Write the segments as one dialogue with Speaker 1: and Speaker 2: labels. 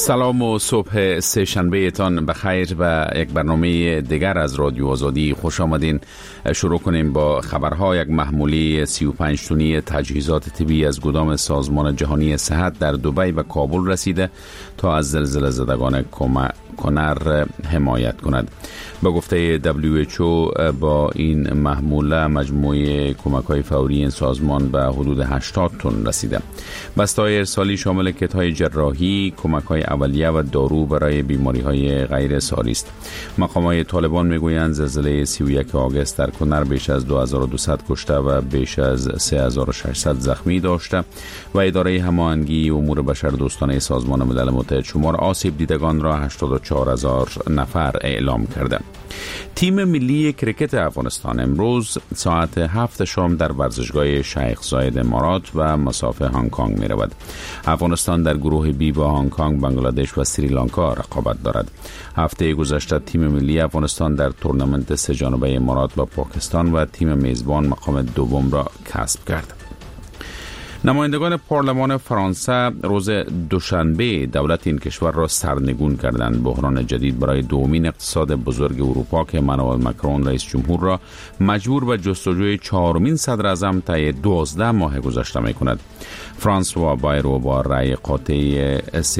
Speaker 1: سلام و صبح سه‌شنبه تان بخیر و یک برنامه دیگر از رادیو آزادی خوش آمدین. شروع کنیم با خبرها. یک محموله 35 تنی تجهیزات طبی از گدام سازمان جهانی صحت در دبی و کابل رسیده تا از زلزله زدگان کنر حمایت کند. با گفته WHO با این محموله مجموعه کمک‌های فوری این سازمان به حدود 80 تن رسیده. بسته‌های ارسالی شامل کت‌های جراحی، کمک‌های اولیه و دارو برای بیماری‌های غیر ساری است. مقامات طالبان میگویند زلزله 31 آگوست در کنر بیش از 2200 کشته و بیش از 3600 زخمی داشته و اداره هماهنگی امور بشردوستانه سازمان ملل متحد شمار آسیب دیدگان را 84000 نفر اعلام کرده. تیم ملی کرکت افغانستان امروز ساعت 7 شام در ورزشگاه شیخ زاید امارات و مساف هنگ کنگ می رود. افغانستان در گروه بی با هنگ کنگ، بنگلادش و سریلانکا رقابت دارد. هفته گذشته تیم ملی افغانستان در تورنمنت سه جانبه امارات با پاکستان و تیم میزبان مقام دوم را کسب کرد. نمایندگان پارلمان فرانسه روز دوشنبه دولت این کشور را سرنگون کردند. بحران جدید برای دومین اقتصاد بزرگ اروپا که امانوئل ماکرون رئیس جمهور را مجبور به جستجوی چهارمین صدر اعظم طی 12 ماه گذشته می کند. فرانسوا بایرو با رأی قاطع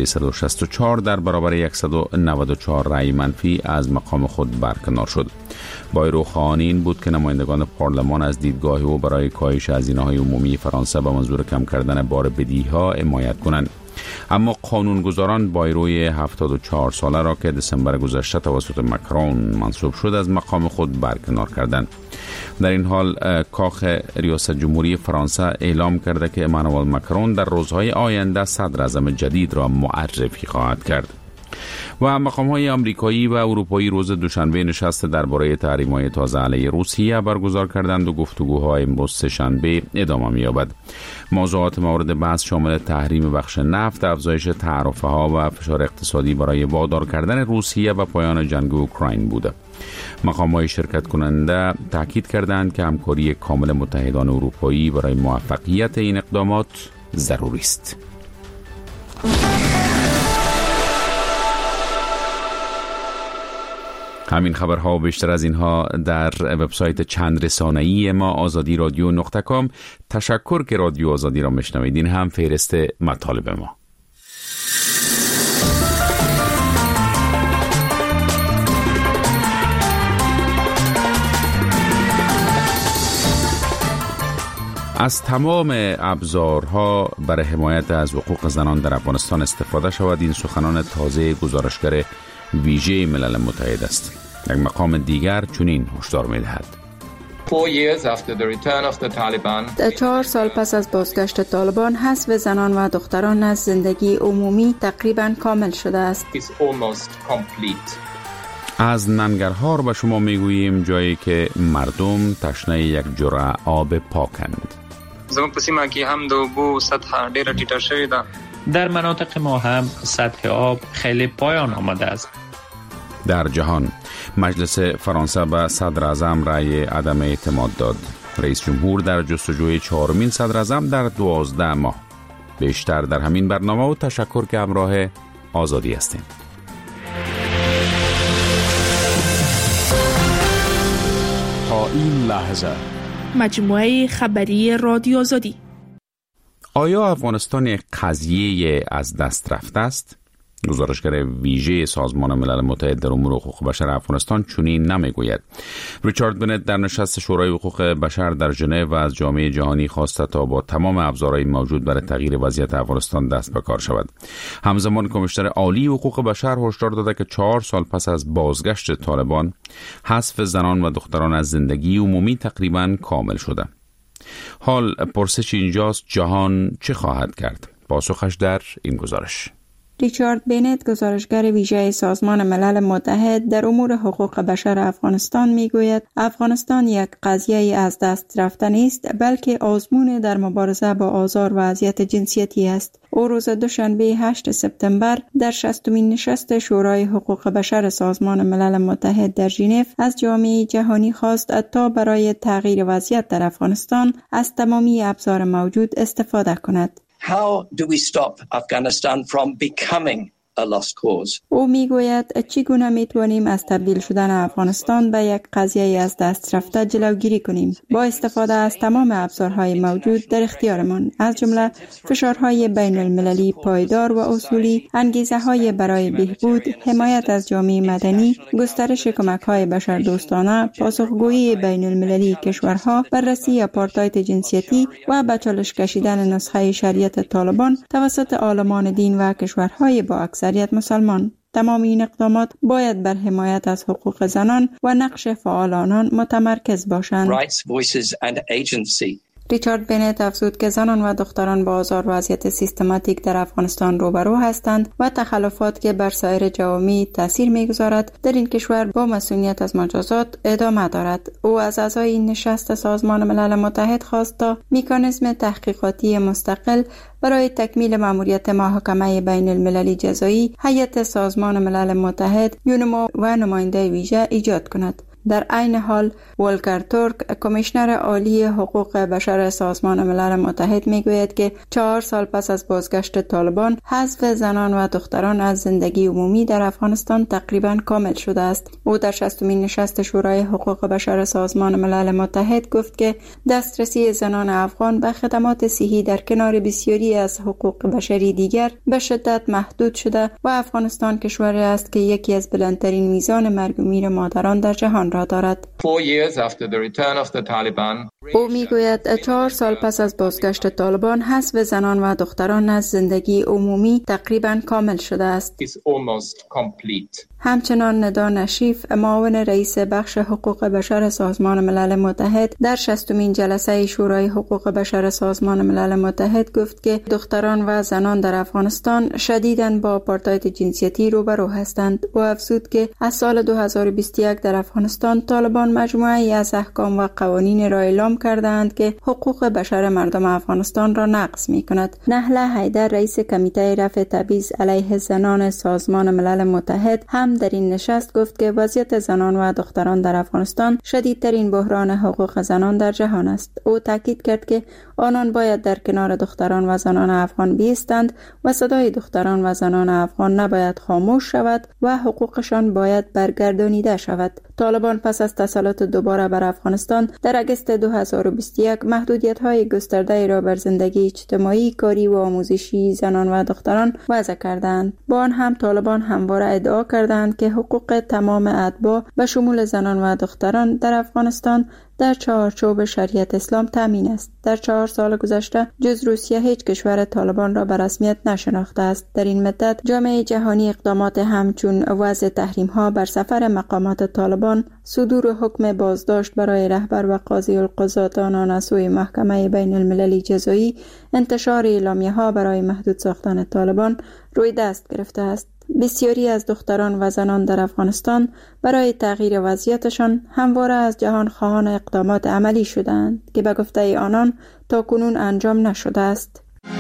Speaker 1: 364 در برابر 194 رأی منفی از مقام خود برکنار شد. بایرو خواهان این بود که نمایندگان پارلمان از دیدگاه او برای کاهش هزینه‌های عمومی فرانسه به منظور کم کردن بار بدهی‌ها حمایت کنند. اما قانونگذاران بایروی 74 ساله را که دسامبر گذشته توسط ماکرون منصوب شد از مقام خود برکنار کردند. در این حال کاخ ریاست جمهوری فرانسه اعلام کرده که امانوئل ماکرون در روزهای آینده صدر اعظم جدید را معرفی خواهد کرد. و مقام‌های آمریکایی و اروپایی روز دوشنبه نشست درباره تحریم‌های تازه علیه روسیه برگزار کردند و گفتگوها امروز سه‌شنبه ادامه می‌یابد. موضوعات مورد بحث شامل تحریم بخش نفت، افزایش تعرفه‌ها و فشار اقتصادی برای وادار کردن روسیه و پایان جنگ اوکراین بوده. مقام‌های شرکت کننده تاکید کردند که همکاری کامل متحدان اروپایی برای موفقیت این اقدامات ضروری است. همین خبرها و بیشتر از اینها در وبسایت چند رسانه‌ای ما azadi-radio.com. تشکر که رادیو آزادی را میشنوید. این هم فهرست مطالب ما. از تمام ابزارها برای حمایت از حقوق زنان در افغانستان استفاده شود. این سخنان تازه گزارشگر ویژه ملل متحد است. یک مقام دیگر چنین هشدار می‌دهد:
Speaker 2: 4 سال پس از بازگشت طالبان، حذف زنان و دختران از زندگی عمومی تقریباً کامل شده است.
Speaker 1: از ننگرهار به شما میگوییم جایی که مردم تشنه یک جرعه آب پاکند.
Speaker 3: زموږ په سیمه کې هم د اوبو سطح ډیره ټیټه شوې ده.
Speaker 4: در مناطق ما هم سطح آب خیلی پایان آمده است.
Speaker 1: در جهان مجلس فرانسه به صدر اعظم رأی عدم اعتماد داد. رئیس جمهور در جستجوی چهارمین صدر اعظم در 12 ماه. بیشتر در همین برنامه و تشکر که همراه آزادی هستین.
Speaker 5: تا این لحظه
Speaker 6: مجموعه خبری رادیو آزادی.
Speaker 1: آیا افغانستان یک قضیه از دست رفته است؟ گزارشگر ویژه سازمان ملل متحد در امور حقوق بشر افغانستان چنین نمیگوید. ریچارد بنت در نشست شورای حقوق بشر در ژنو از جامعه جهانی خواسته تا با تمام ابزارهای موجود برای تغییر وضعیت افغانستان دست به کار شود. همزمان کمیشنر عالی حقوق بشر هشدار داده که 4 سال پس از بازگشت طالبان، حذف زنان و دختران از زندگی عمومی تقریباً کامل شده. حال پرسش اینجاست: جهان چه خواهد کرد؟ پاسخش در این گزارش.
Speaker 2: ریچارد بنت، گزارشگر ویژه سازمان ملل متحد در امور حقوق بشر افغانستان میگوید افغانستان یک قضیه از دست رفته نیست، بلکه آزمون در مبارزه با آزار و اذیت جنسیتی است. او روز دوشنبه 8 سپتامبر در 60مین نشست شورای حقوق بشر سازمان ملل متحد در ژنو از جامعه جهانی خواست تا برای تغییر وضعیت در افغانستان از تمامی ابزار موجود استفاده کند.
Speaker 7: How do we stop Afghanistan from becoming
Speaker 2: او میگوید چگونه میتوانیم از تبدیل شدن افغانستان به یک قضیه از دست رفته جلوگیری کنیم با استفاده از تمام ابزارهای موجود در اختیارمان، از جمله فشارهای بین المللی پایدار و اصولی، انگیزه‌های برای بهبود، حمایت از جامعه مدنی، گسترش کمک‌های بشردوستانه، پاسخگویی بین المللی کشورها، بررسی آپارتاید جنسیتی و به چالش کشیدن نسخه شریعت طالبان توسط عالمان دین و کشورهای با اکثریت مسلمان. تمام این اقدامات باید بر حمایت از حقوق زنان و نقش فعال آنان متمرکز باشند. ریچارد بنت افزود که زنان و دختران با آزار وضعیت سیستماتیک در افغانستان روبرو هستند و تخلفات که بر سایر جوامع تاثیر می‌گذارد در این کشور با مسئولیت از مجازات ادامه دارد. او از اعضای این نشست سازمان ملل متحد خواست تا مکانیزم تحقیقاتی مستقل برای تکمیل مأموریت محکمه بین المللی جزایی هیئت سازمان ملل متحد یونمو و نماینده ویژه ایجاد کند. در عین حال ولکر تورک، کمیشنر عالی حقوق بشر سازمان ملل متحد میگوید که 4 سال پس از بازگشت طالبان، حذف زنان و دختران از زندگی عمومی در افغانستان تقریبا کامل شده است. او در 60مین نشست شورای حقوق بشر سازمان ملل متحد گفت که دسترسی زنان افغان به خدمات صحی در کنار بسیاری از حقوق بشری دیگر به شدت محدود شده و افغانستان کشوری است که یکی از بلندترین میزان مرگ و میر مادران در جهان دارد. او میگوید 4 سال پس از بازگشت طالبان، حذف زنان و دختران از زندگی عمومی تقریبا کامل شده است. همچنان ندا نشیف، معاون رئیس بخش حقوق بشر سازمان ملل متحد، در 60مین جلسه شورای حقوق بشر سازمان ملل متحد گفت که دختران و زنان در افغانستان شدیداً با آپارتاید جنسیتی روبرو هستند و افزود که از سال 2021 در افغانستان طالبان مجموعه‌ای از احکام و قوانین را اعلام کردند که حقوق بشر مردم افغانستان را نقض می‌کند. نهله حیدر، رئیس کمیته رفع تبعیض علیه زنان سازمان ملل متحد، هم در این نشست گفت که وضعیت زنان و دختران در افغانستان شدیدترین بحران حقوق زنان در جهان است. او تاکید کرد که آنان باید در کنار دختران و زنان افغان بایستند و صدای دختران و زنان افغان نباید خاموش شود و حقوقشان باید برگردانیده شود. طالبان پس از تسلط دوباره بر افغانستان در اگست 2021 محدودیت‌های گسترده را بر زندگی اجتماعی، کاری و آموزشی زنان و دختران وضع کردند. با آن هم طالبان همواره ادعا کردند که حقوق تمام اتباع به شمول زنان و دختران در افغانستان در چارچوب شریعت اسلام تامین است. در 4 سال گذشته جز روسیه هیچ کشور طالبان را به رسمیت نشناخته است. در این مدت جامعه جهانی اقدامات همچون وضع تحریم‌ها بر سفر مقامات طالبان، صدور حکم بازداشت برای رهبر و قاضی القضات آنان از سوی محکمه بین المللی جزایی، انتشار اعلامیه‌ها برای محدود ساختن طالبان روی دست گرفته است. بسیاری از دختران و زنان در افغانستان برای تغییر وضعیتشان همواره از جهان خواهان اقدامات عملی شدند که به گفته آنان تاکنون انجام نشده است.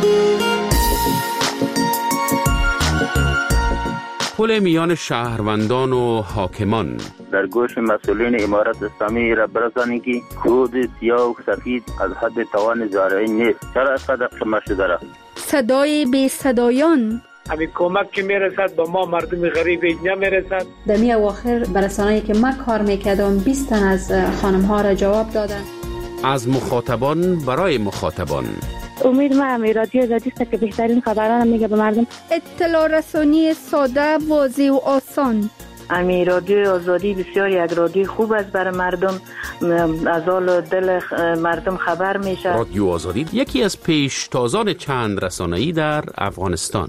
Speaker 1: پل میان شهروندان و حاکمان
Speaker 7: در گوش مسئولین امارت اسلامی را برسانید که کود سیاه و سفید از حد توان زارعی نیست. چرا اینقدر کم شده را؟
Speaker 8: صدای بی صدایان،
Speaker 9: همین کمک که میرسد به ما مردم غریب نمیرسد.
Speaker 10: دمی اواخر برسانه‌ای که من کار میکردم 20 تن از خانم‌ها را جواب دادن.
Speaker 1: از مخاطبان برای مخاطبان.
Speaker 11: امید ما همی رادیو آزادی است که بهترین خبران میگه به مردم.
Speaker 8: اطلاع رسانی ساده، واضح و آسان.
Speaker 11: امی رادیو آزادی بسیار یک رادیو خوب است برای مردم، از حال دل مردم خبر میشه.
Speaker 1: رادیو آزادی یکی از پیشتازان چند رسانه‌ای در افغانستان.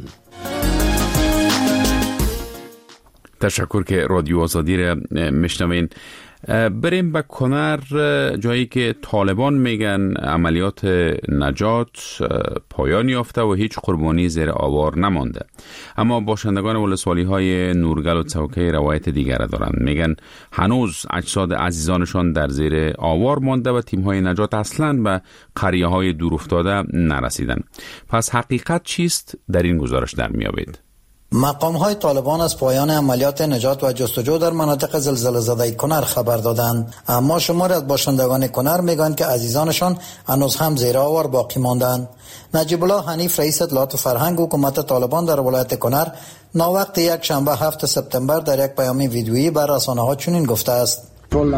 Speaker 1: تشکر که رادیو آزادی را میشنوین. بریم به کنر، جایی که طالبان میگن عملیات نجات پایان یافته و هیچ قربانی زیر آوار نمانده، اما باشندگان ولسوالی های نورگل و چوکه روایت دیگر دارند. میگن هنوز اجساد عزیزانشان در زیر آوار مانده و تیم های نجات اصلا به قریه های دور افتاده نرسیدن. پس حقیقت چیست؟ در این گزارش در میابید.
Speaker 12: مقام‌های طالبان از پایان عملیات نجات و جستجو در مناطق زلزله زده کنر خبر دادند، اما شماری از باشندگان کنر میگویند که عزیزانشان هنوز هم زیر آوار باقی ماندند. نجیب الله حنیف رئیس اطلاعات و فرهنگ حکومت طالبان در ولایت کنر ناوقت یک شنبه 7 سپتامبر در یک پیام ویدیویی بر رسانه‌ها چنین گفته است: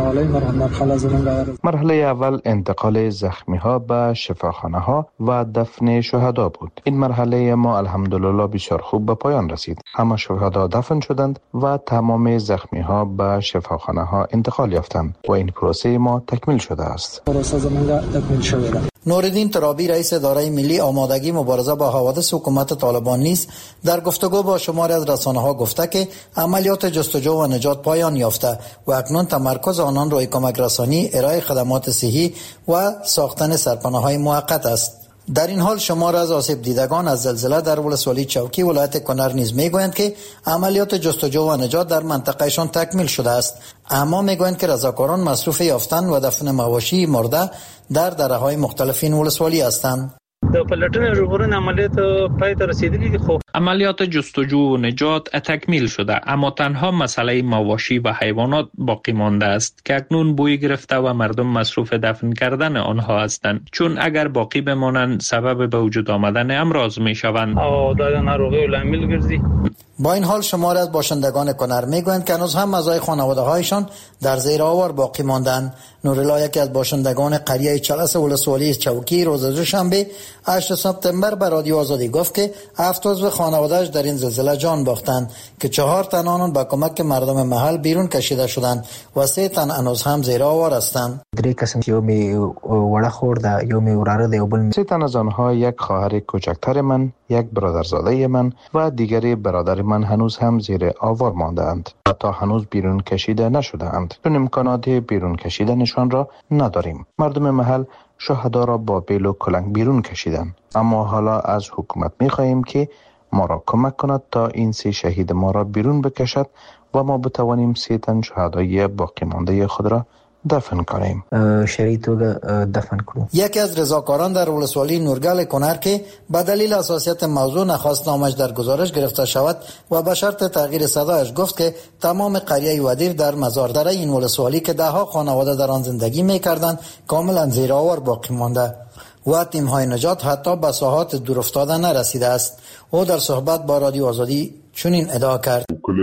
Speaker 13: مرحله اول انتقال زخمی ها به شفاخانه ها و دفن شهدا بود. این مرحله ما الحمدلله بسیار خوب به پایان رسید. همه شهدا دفن شدند و تمام زخمی ها به شفاخانه ها انتقال یافتند و این پروسه ما تکمیل شده است.
Speaker 12: نوردین ترابی رئیس اداره ملی آمادگی مبارزه با حوادث حکومت طالبان نیز در گفتگو با شماری از رسانه‌ها گفته که عملیات جستجو و نجات پایان یافته و اکنون تمرکز آنان روی کمک رسانی، ارائه خدمات صحی و ساختن سرپناه‌های موقت است. در این حال شمار از آسیب دیدگان از زلزله در ولسوالی چوکی ولایت کنر نیز میگویند که عملیات جستجو و نجات در منطقهشان تکمیل شده است، اما میگویند که رضاکاران مصروف یافتن و دفن مواشی مرده در دره‌های مختلف این ولسوالی هستند.
Speaker 14: د پلټنې ژغورنې عملیات پای ته رسیدلی دي. خو
Speaker 4: عملیات جستجو و نجات تکمیل شده، اما تنها مسئله مواشی و حیوانات باقی مانده است که اکنون بوی گرفته و مردم مصروف دفن کردن آنها هستند، چون اگر باقی بمانند سبب به وجود آمدن امراض می شوند
Speaker 14: او دا ناروغی لامل ګرځي.
Speaker 12: با این حال شماری از باشندگان کنر میگویند که هنوز هم اعضای خانواده‌هایشان در زیر آوار باقی ماندند. نورالله یکی از باشندگان قریه چلس ولسوالی چوکی روز دوشنبه 8 سپتامبر به رادیو آزادی گفت که 7 عضو خانواده‌اش در این زلزله جان باختند که 4 تن آنان با کمک مردم محل بیرون کشیده شدند و 3 تن هنوز هم زیر آوار هستند.
Speaker 13: 3 تن از آنها یک خواهر کوچکتر من، یک برادرزاده من و دیگری برادر من هنوز هم زیر آوار مانده‌اند و تا هنوز بیرون کشیده نشده‌اند. چون امکانات بیرون کشیدنشان را نداریم. مردم محل شهدا را با بیل و کلنگ بیرون کشیدند، اما حالا از حکومت می‌خواهیم که ما را کمک کند تا این 3 شهید ما را بیرون بکشد و ما بتوانیم 3 تن شهدای باقی مانده خود را دفن کنیم.
Speaker 12: یکی از رضاکاران در ولسوالی نورگل کنر که به دلیل حساسیت موضوع نخواست نامش در گزارش گرفته شود و به شرط تغییر صدایش گفت که تمام قریه ودیر در مزاردره این ولسوالی که 10 خانواده در آن زندگی می‌کردند کاملا زیر آوار باقی مانده و تیم‌های نجات حتی به ساحات دور افتاده نرسیده است. او در صحبت با رادیو آزادی چنین ادعا کرد: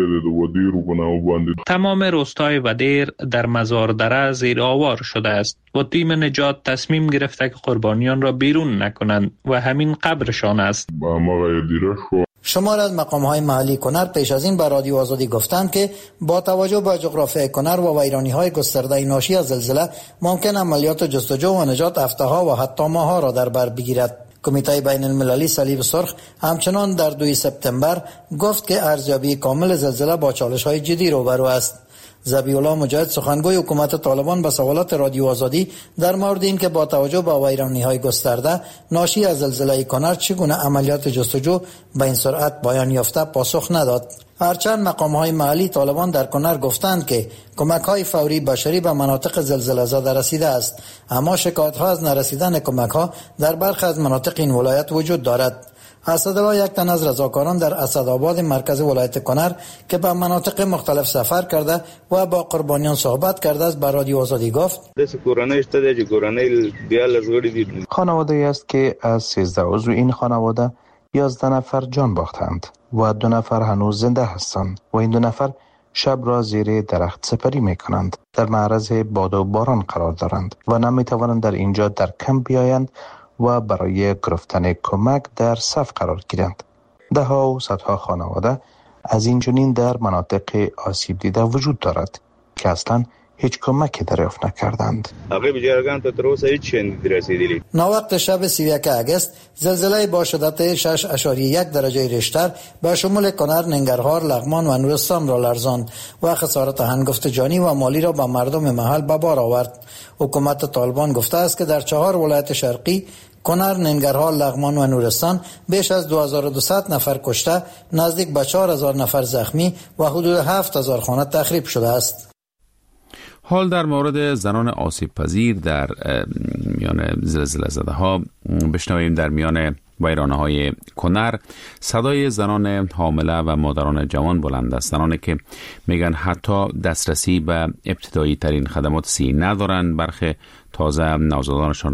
Speaker 4: تمام روستای ودیر در مزاردره زیر آوار شده است و تیم نجات تصمیم گرفته که قربانیان را بیرون نکنند و همین قبرشان است.
Speaker 12: شمار از مقام‌های محلی کنر پیش از این به رادیو آزادی گفتند که با توجه به جغرافیای کنر و ویرانی‌های گسترده ناشی از زلزله ممکن عملیات جستجو و نجات هفته‌ها و حتی ماه‌ها را در بر بگیرد. کمیته بین المللی صلیب سرخ همچنان در 2 سپتامبر گفت که ارزیابی کامل زلزله با چالش‌های جدی روبرو است. ذبیح الله مجاهد سخنگوی حکومت طالبان به سوالات رادیو آزادی در مورد این که با توجه به ویرانی‌های گسترده ناشی از زلزله کنر چگونه عملیات جستجو به این سرعت پایان یافته پاسخ نداد. هرچند مقام‌های محلی طالبان در کنر گفتند که کمک‌های فوری بشری به مناطق زلزله زده رسیده است، اما شکایت‌ها از نرسیدن کمک‌ها در برخی از مناطق این ولایت وجود دارد. اسدالله یک تن از رضاکاران در اسدآباد مرکز ولایت کنر که به مناطق مختلف سفر کرده و با قربانیان صحبت کرده است به رادیو آزادی گفت:
Speaker 13: خانواده‌ای است که از 13 عضو این خانواده 11 نفر جان باختند و 2 نفر هنوز زنده هستند و این 2 نفر شب را زیر درخت سپری می کنند. در معرض باد و باران قرار دارند و نمی توانند در اینجا در کمپ بیایند و برای گرفتن کمک در صف قرار گیرند. 10 ها و صدها خانواده از این چنین در مناطق آسیب دیده وجود دارد که اصلا هیچ کمکی دریافت نکردند.
Speaker 12: ناوقت شب 31 اگست زلزله با شدت 6.1 درجه ریشتر به شمول کنر، ننگرهار، لغمان و نورستان را لرزاند و خسارت هنگفت جانی و مالی را به مردم محل به بار آورد. حکومت طالبان گفته است که در 4 ولایت شرقی کنر، ننگرهار، لغمان و نورستان بیش از 2200 نفر کشته، نزدیک به 4000 نفر زخمی و حدود 7000 خانه تخریب شده است.
Speaker 1: حال در مورد زنان آسیب پذیر در میان زلزله زده ها بشنویم در میان ویرانه‌های کنر صدای زنان حامله و مادران جوان بلند است. زنانی که میگن حتی دسترسی به ابتدایی ترین خدمات صحی ندارند. برخی تازه نوزادانشان